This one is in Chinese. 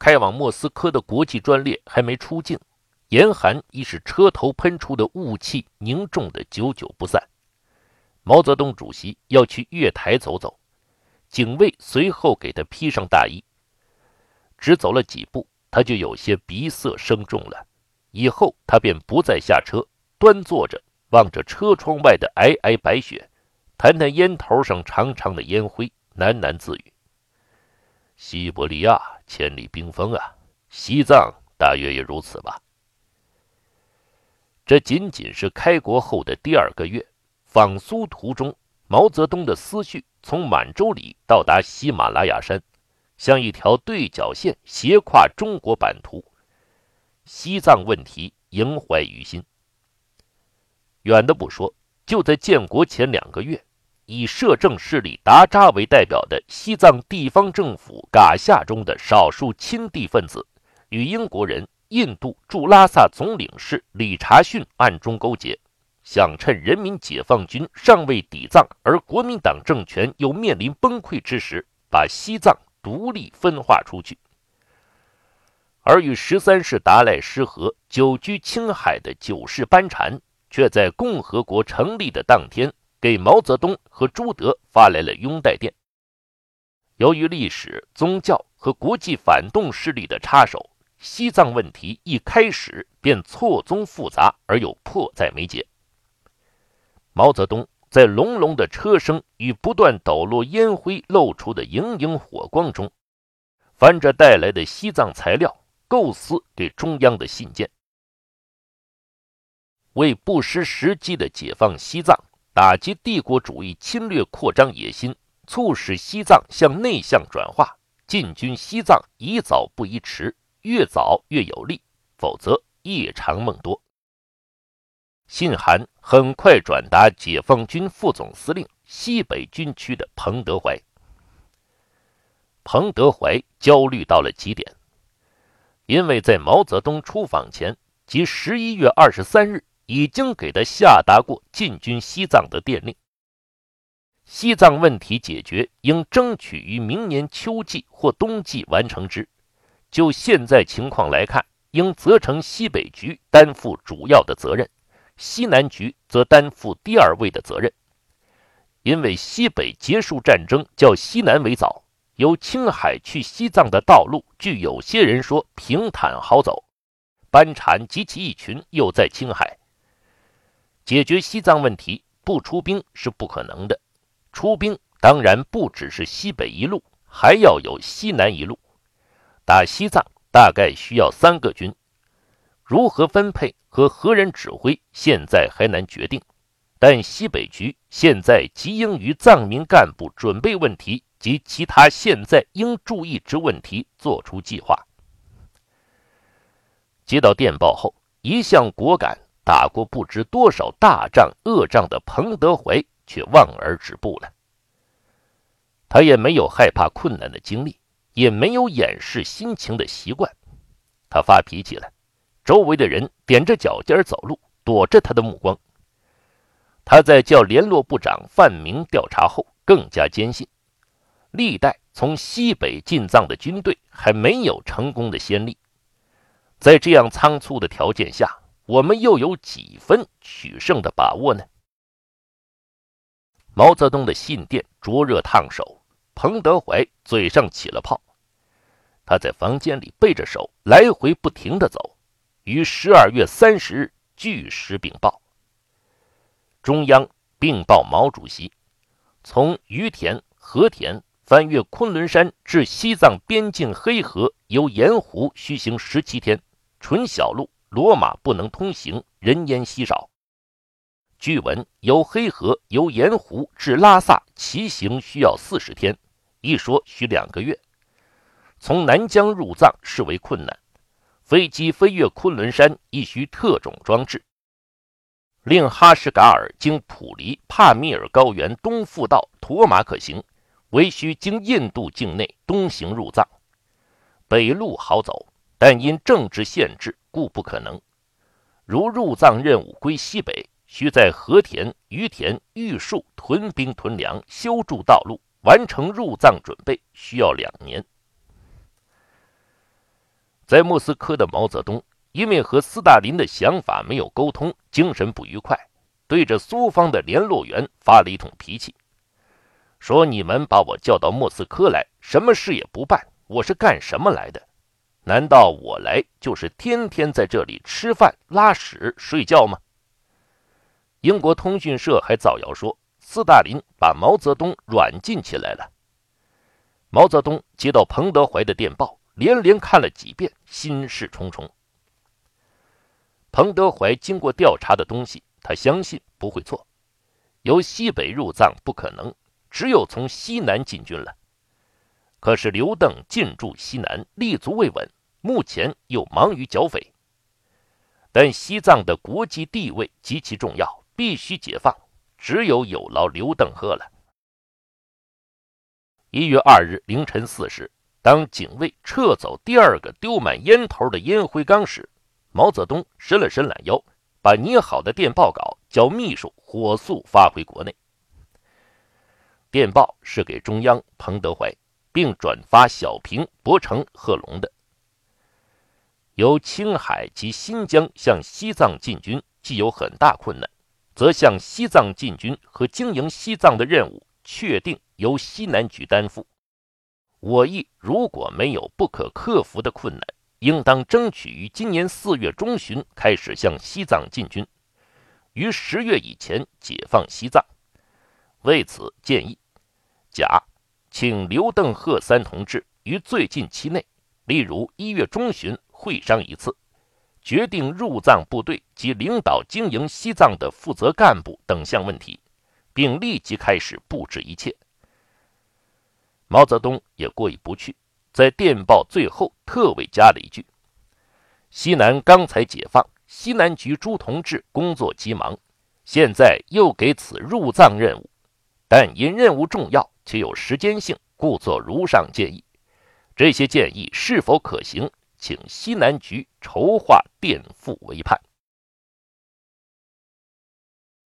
开往莫斯科的国际专列还没出境，严寒已使车头喷出的雾气凝重的久久不散。毛泽东主席要去月台走走，警卫随后给他披上大衣。只走了几步，他就有些鼻塞声重了。以后他便不再下车，端坐着望着车窗外的皑皑白雪，弹弹烟头上长长的烟灰，喃喃自语：西伯利亚千里冰封啊，西藏大约也如此吧。这仅仅是开国后的第2个月，访苏途中，毛泽东的思绪从满洲里到达喜马拉雅山，像一条对角线斜跨中国版图，西藏问题萦怀于心。远的不说，就在建国前2个月，以摄政势力达扎为代表的西藏地方政府噶夏中的少数亲帝分子，与英国人、印度驻拉萨总领事理查逊暗中勾结，想趁人民解放军尚未抵藏，而国民党政权又面临崩溃之时，把西藏独立分化出去。而与13世达赖失和、久居青海的九世班禅，却在共和国成立的当天，给毛泽东和朱德发来了拥戴电。由于历史、宗教和国际反动势力的插手，西藏问题一开始便错综复杂而又迫在眉睫。毛泽东在隆隆的车声与不断抖落烟灰露出的莹莹火光中，翻着带来的西藏材料，构思给中央的信件。为不失时机的解放西藏，打击帝国主义侵略扩张野心，促使西藏向内向转化，进军西藏宜早不宜迟，越早越有利，否则夜长梦多。信函很快转达解放军副总司令西北军区的彭德怀。彭德怀焦虑到了极点，因为在毛泽东出访前，即11月23日已经给他下达过进军西藏的电令。西藏问题解决应争取于明年秋季或冬季完成之。就现在情况来看，应责成西北局担负主要的责任，西南局则担负第2位的责任。因为西北结束战争较西南为早，由青海去西藏的道路据有些人说平坦好走，班禅及其一群又在青海。解决西藏问题不出兵是不可能的，出兵当然不只是西北一路，还要有西南一路。打西藏大概需要3个军，如何分配和何人指挥现在还难决定，但西北局现在即应于藏民干部准备问题及其他现在应注意之问题做出计划。接到电报后，一向果敢打过不知多少大仗恶仗的彭德怀却望而止步了。他也没有害怕困难的经历，也没有掩饰心情的习惯。他发脾气了，周围的人踮着脚尖走路，躲着他的目光。他在叫联络部长范明调查后更加坚信，历代从西北进藏的军队还没有成功的先例。在这样仓促的条件下，我们又有几分取胜的把握呢？毛泽东的信电灼热烫手，彭德怀嘴上起了泡。他在房间里背着手来回不停地走，于12月30日据实禀报。中央并报毛主席，从于田、和田翻越昆仑山至西藏边境黑河，由盐湖需行17天，纯小路，骡马不能通行，人烟稀少。据闻由黑河由盐湖至拉萨骑行需要40天，一说需2个月。从南疆入藏视为困难，飞机飞越昆仑山亦需特种装置。令哈什噶尔经普黎、帕米尔高原东附道驼马可行，唯需经印度境内东行入藏。北路好走，但因政治限制故不可能。如入藏任务归西北，需在和田、于田、玉树屯兵屯粮，修筑道路，完成入藏准备需要2年。 在莫斯科的毛泽东因为和斯大林的想法没有沟通，精神不愉快，对着苏方的联络员发了一通脾气，说你们把我叫到莫斯科来，什么事也不办，我是干什么来的？难道我来就是天天在这里吃饭、拉屎、睡觉吗？英国通讯社还造谣说，斯大林把毛泽东软禁起来了。毛泽东接到彭德怀的电报，连连看了几遍，心事重重。彭德怀经过调查的东西，他相信不会错，由西北入藏不可能，只有从西南进军了。可是刘邓进驻西南，立足未稳，目前又忙于剿匪。但西藏的国际地位极其重要，必须解放，只有劳刘邓贺了。1月2日凌晨4时，当警卫撤走第二个丢满烟头的烟灰缸时，毛泽东伸了伸懒腰，把拟好的电报稿叫秘书火速发回国内。电报是给中央彭德怀，并转发小平、博成、贺龙的。由青海及新疆向西藏进军既有很大困难，则向西藏进军和经营西藏的任务确定由西南局担负。我意如果没有不可克服的困难，应当争取于今年4月中旬开始向西藏进军，于10月以前解放西藏。为此建议：甲，请刘邓贺三同志于最近期内，例如1月中旬会商一次，决定入藏部队及领导经营西藏的负责干部等项问题，并立即开始布置一切。毛泽东也过意不去，在电报最后特为加了一句：西南刚才解放，西南局诸同志工作急忙，现在又给此入藏任务，但因任务重要且有时间性，故作如上建议。这些建议是否可行，请西南局筹划垫付为盼。